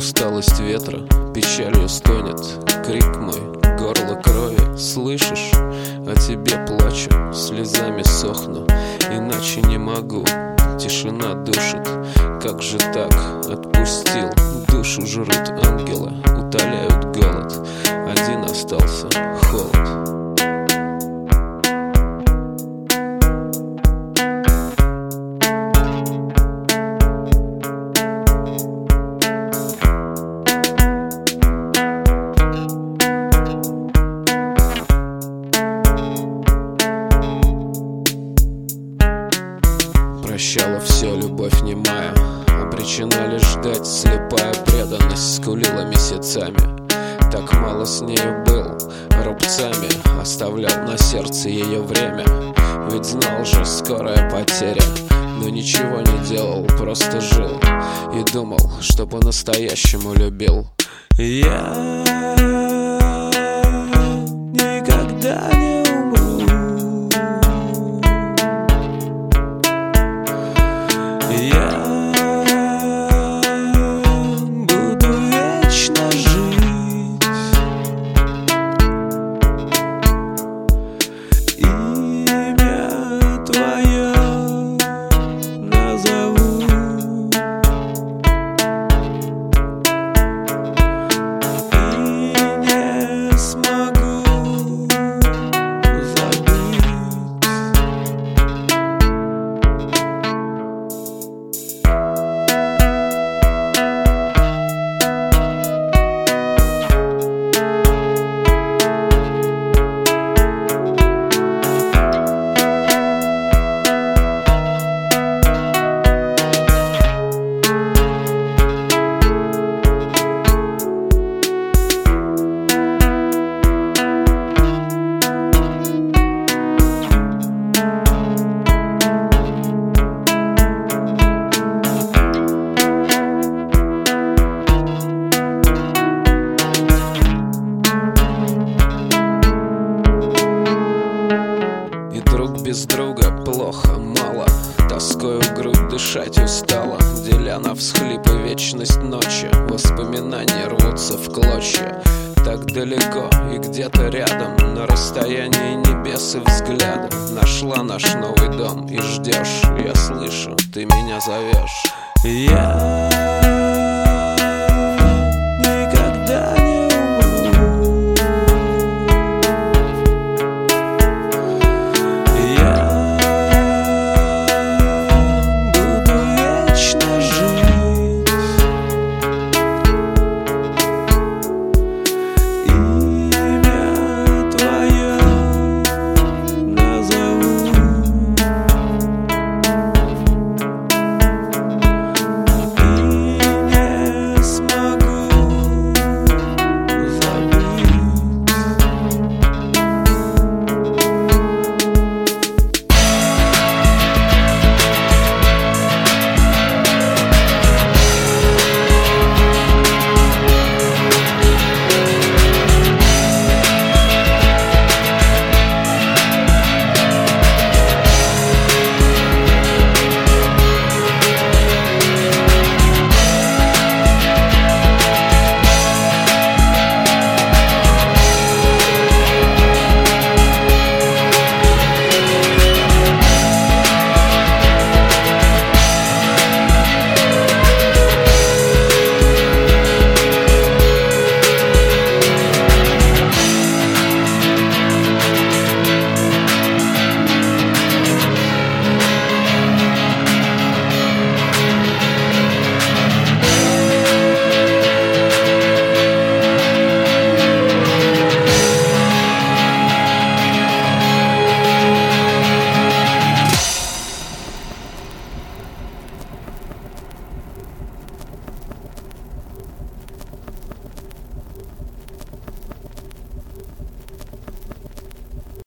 усталость ветра печалью стонет. Крик мой, горло крови, слышишь? О тебе плачу, слезами сохну, иначе не могу, тишина душит. Как же так, отпустил, душу жрут ангелы, утоляют голод, один остался холод. Прощала все, любовь немая, обречена лишь ждать, слепая преданность скулила месяцами. Так мало с нею был, рубцами оставлял на сердце ее время. Ведь знал же, скорая потеря, но ничего не делал, просто жил и думал, что по-настоящему любил. Я никогда не умру, я буду вечно жить. Имя твое назову, и не смогу забыть. Без друга плохо, мало, тоскою в грудь дышать устала, деля на всхлипы вечность ночи. Воспоминания рвутся в клочья. Так далеко и где-то рядом, на расстоянии небес и взгляда, нашла наш новый дом и ждешь. Я слышу, ты меня зовешь. Я